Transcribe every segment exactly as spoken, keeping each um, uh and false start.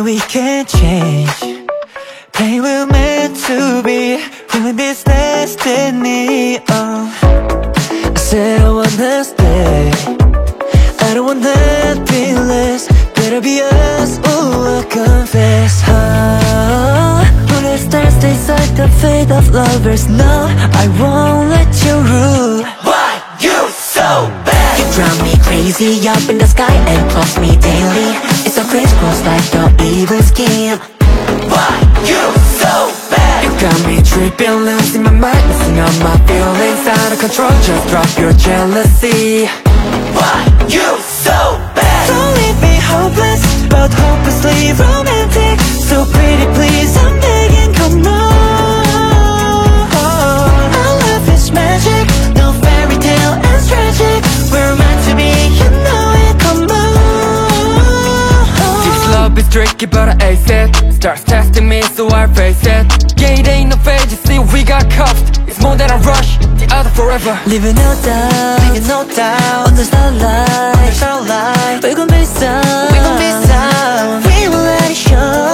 we can't change. Pain we're meant to be. Really miss destiny. Oh, I said I wanna stay. I don't want nothing less. Better be us, ooh, I confess. Ah, when it starts to decide the fate of lovers. No, I won't let you rule. Why you so bad? You drive me crazy up in the sky and cross me daily. It's a crisscross like the evil scheme. Why you so bad? You got me tripping, losing my mind, messing up my feelings, out of control. Just drop your jealousy. Why you so bad? Don't leave me hopeless, but hopelessly romantic. So pretty, please, I'm begging, come on. Our love is magic, no fairy tale, it's tragic. We're meant to be, you know it, come on. This love is tricky, but I ace it. Starts testing me, so I face it. Yeah, it ain't no fate, you see we got cuffed. It's more than a rush, the other forever. Living no doubt, living no doubt. Under starlight, under starlight. We gon' be some, we gon' be some. We will let it show.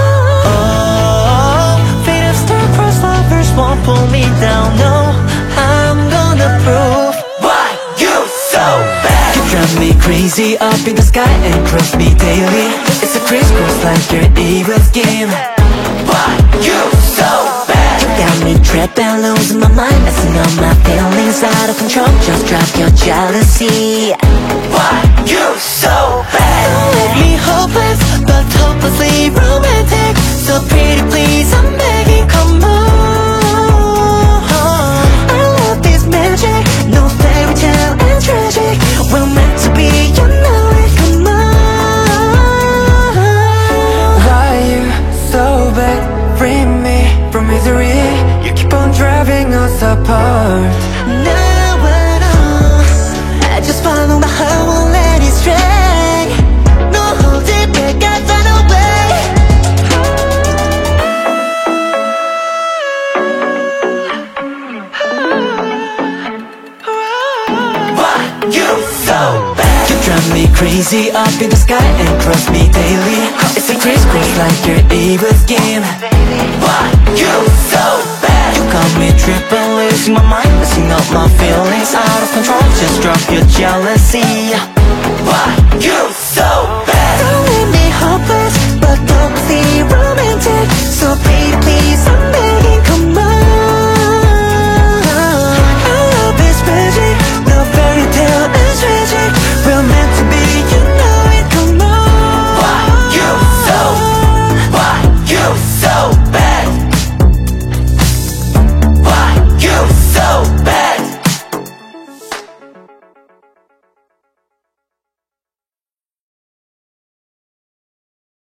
Oh, fate of star-crossed lovers won't pull me down. No, I'm gonna prove. Why you so bad? You drive me crazy up in the sky and cross me daily. It's a crisscross like your evil scheme. Why you so bad? You got me tripping, losing my mind, messing up my feelings, out of control. Just drop your jealousy. Why you so bad? Don't leave me hopeless, but hopelessly romantic. So pretty, please, I'm begging, come on. Our love is magic, no fairy tale and tragic. We're meant to be, you know it, come on. Why you so bad? Free me from misery. You keep on driving us apart. Now I know, I just follow my heart, won't let it stray. No holding back, I find a way. Why you so bad? You drive me crazy up in the sky and cross me daily. It's a crisscross like your evil scheme. Why you so bad? You got me tripping, losing my mind, messing up my feelings, out of control. Just drop your jealousy. Why you